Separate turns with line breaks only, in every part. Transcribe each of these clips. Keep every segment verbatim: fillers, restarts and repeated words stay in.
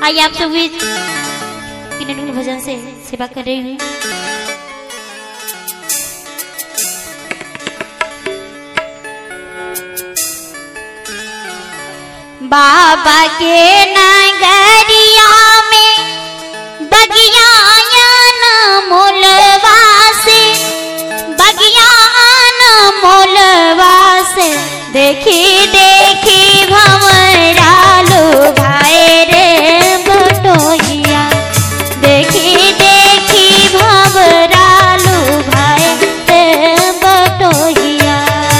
आइए आप सब भी किन्नर भजन से सेवा कर रही हूँ। बाबा के नगरिया में बगिया न मोलवा से बगिया न मोलवा से देखी देखी भंवरा लो भाई रे बटोहिया देखी देखी भंवरा लो भाई रे बटोहिया।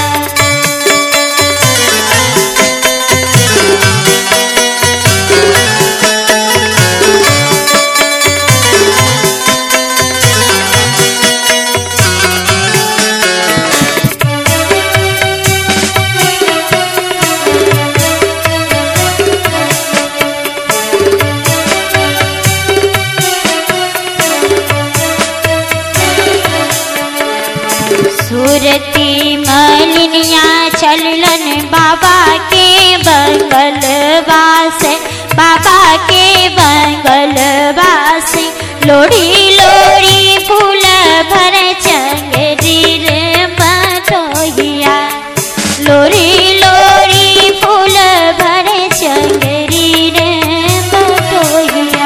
सूरती मलिनिया चलन बाबा के बंगलवा से बाबा के बंगलवा से लोड़ी लोड़ी फूल भर चंगरी रे बटोहिया लोड़ी लोड़ी फूल भर चंगरी रे बटोहिया।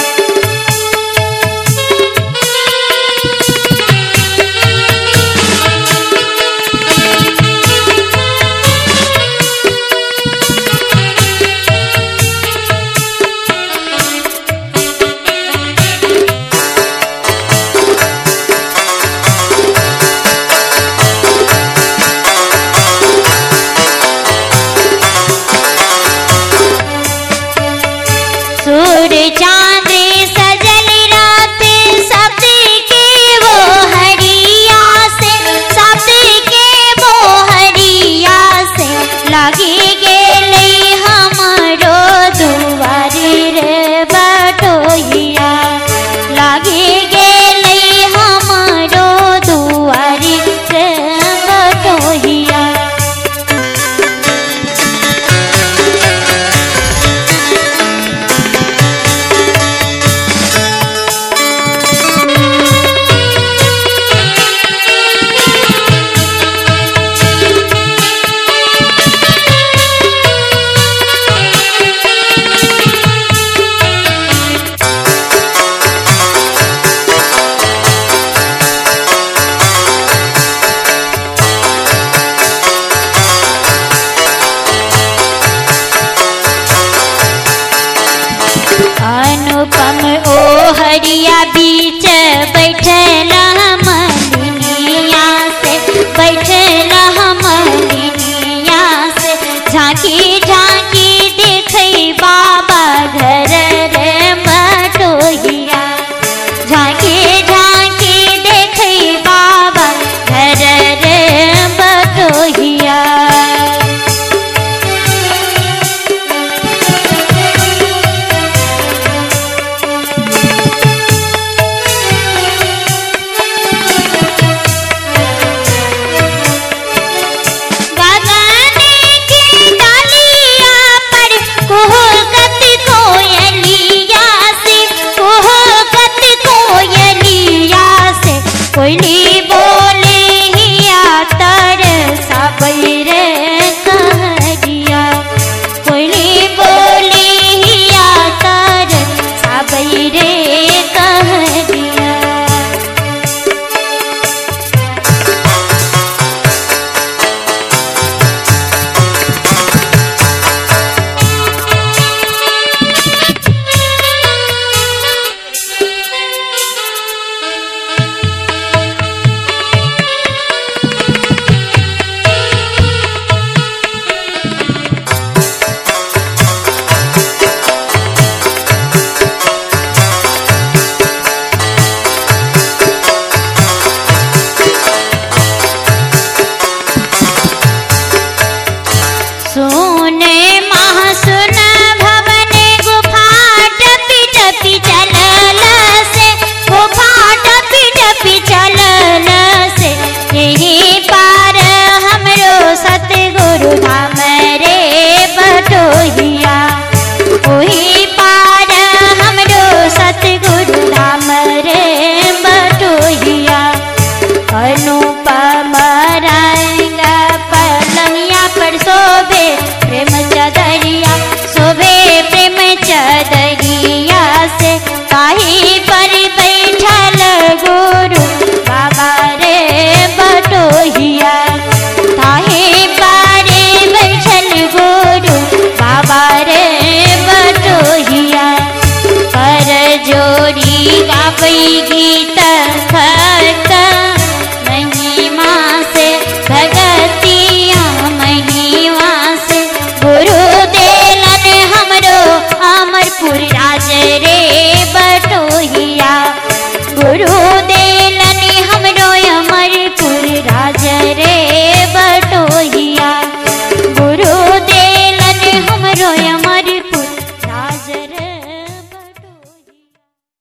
सूर चांद सजल रात शब्द के वो हरिया से शब्द के वो हरिया से लागी गेली हमरो दुआरी रे बटोहिया लागी गेली हमरो दुआरी रे बटोहिया। अनुपम ओ हरिया